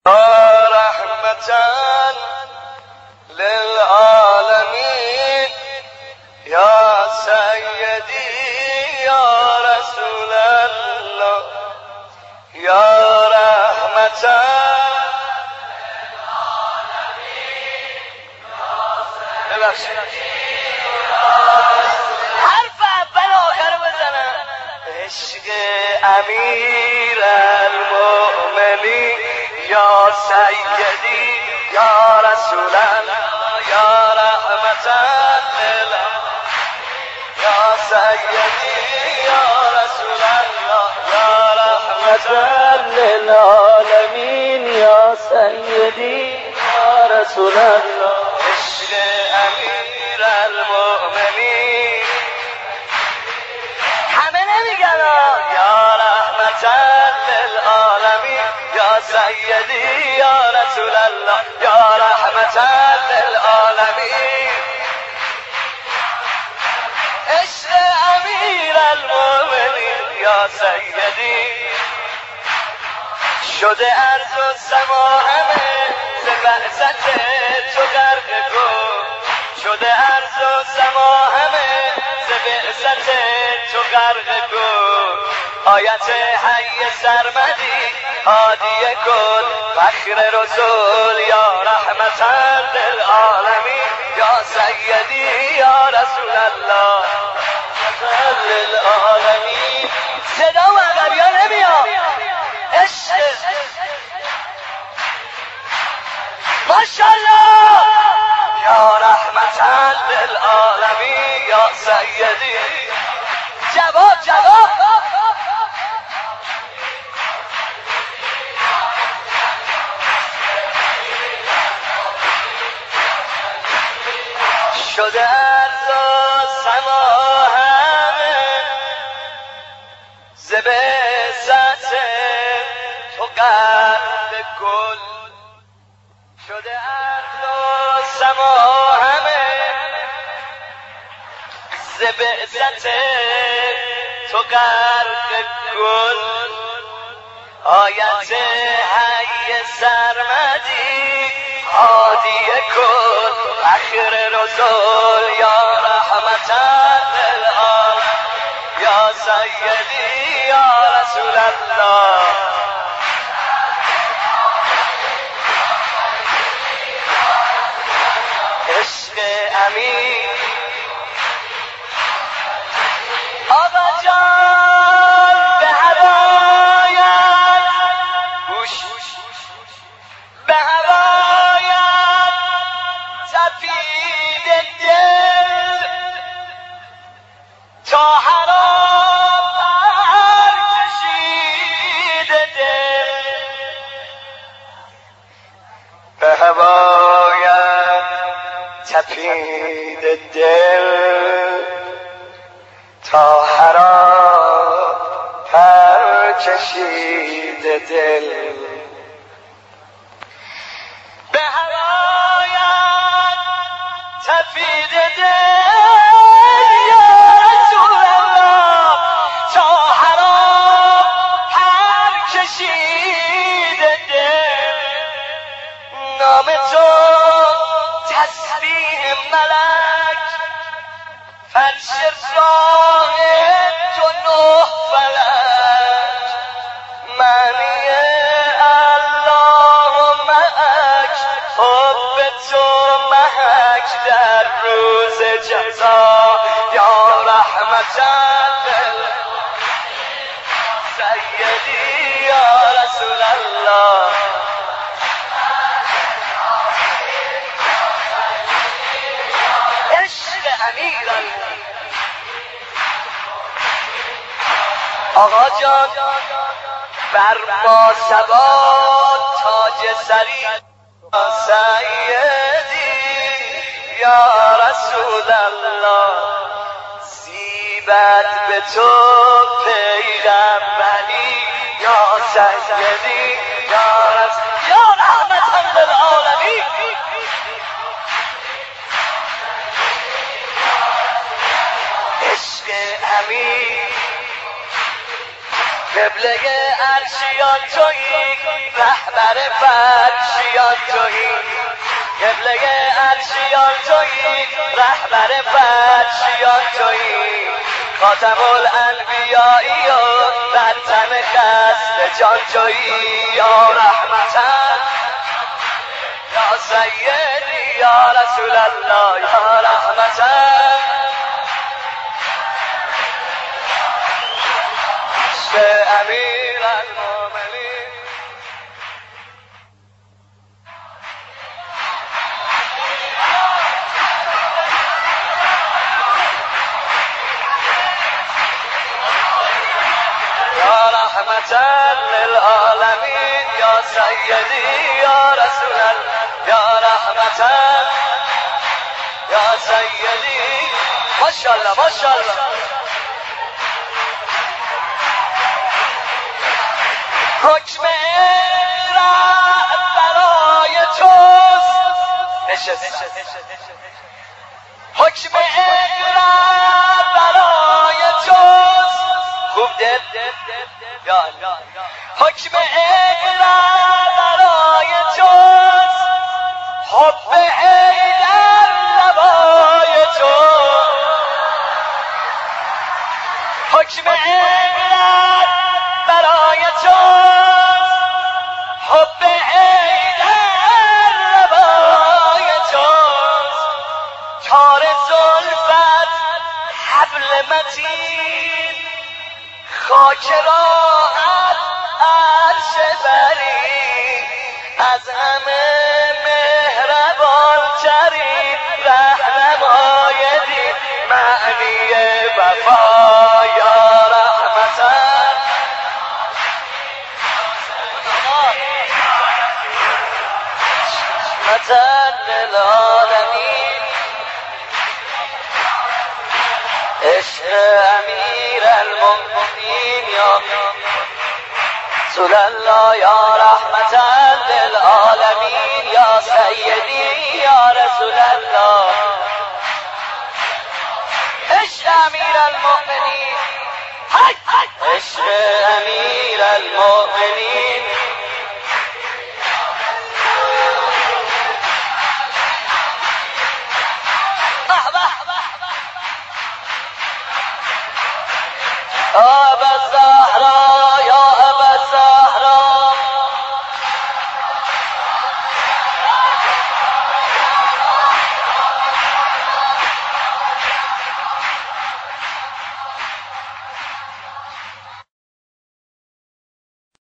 رحمة للعالمين يا سيدي يا رسول الله يا رحمة للعالمين يا سيدي حرف اول آخر بزنم عشق امیر المؤمنین یا سیدی یا رسول الله یا رحمة للعالمین یا سیدی یا رسول الله یا رحمة للعالمین یا سیدی یا رسول الله عشق امیر المؤمنین همه نمیگن یا رحمة للعالمین یا سیدی یا رسول الله یا رحمة للعالمین عشق امیر المؤمنین یا سیدی شده ارض و سما همه ز بعثت تو غرق گل شده ارض و سما همه ز بعثت تو غرق گل آیت حی سرمدی هادی کل فخر رسول یا رحمة للعالمین یا سیدی یا رسول الله رحمة للعالمین صدا و عقبیا نمیاد عشق ماشاءالله یا رحمة للعالمین یا سیدی جواب شده ارض و سما همه ز بعثت تو غرق گل شده ارض و سما همه ز بعثت تو غرق گل آیت حی سرمدی هادی کل فخر رسول یا رحمة للعالمین یا سیدی یا رسول الله عشق امیر آقا جان به هوایت گوش به هوایت تپید دل تا حرام پر کشید دل به هوایت تپید دل تا حرام پر کشید دل به هوایت تپید دل یا رسول الله تا حرام پر کشید دل نام تو تسبیح ملک فرش راه تو نه فلک معنی الله معک حب تو محک در روز جزا یا رحمة للعالمین سیدی یا رسول الله عشق امیر آقا جان بر ما ثبات تاج سری سیدی یا رسول الله زیبت به تو پیغمبری یا سیدی یا رسول یا رحمة للعالمین عشق امیر قبله عرشیان تویی رهبر عرشیان تویی، قبله عرشیان تویی، رهبر فرشیان تویی، خاتم الانبیایی و در تن خسته جان تویی. یا رحمتن یا سیدی یا رسول الله، یا رحمتن عشق امیر المؤمنین. یا رحمتن للعالمین یا سیدی یا رسول الله، یا رحمتن یا سیدی. ماشاءالله ماشاءالله. حکم اقرا برای توست، حکم اقرا برای توست. خوب دل حکم اقرا برای توست، حب حیدر نوای تو. حکم اقرا برای توست، حب حیدر نوای توست. تار زلفت حبل متین، خاک راحت عرش بری، از همه مهربان تری، رهنمای دین معنی وفا. یا رحمتن رحمتن للعالمین، عشق امیر المؤمنین یا رسول الله، یا رحمتن للعالمین یا سیدی یا رسول الله. عشق امیر المؤمنین، عشق امیر المؤمنین.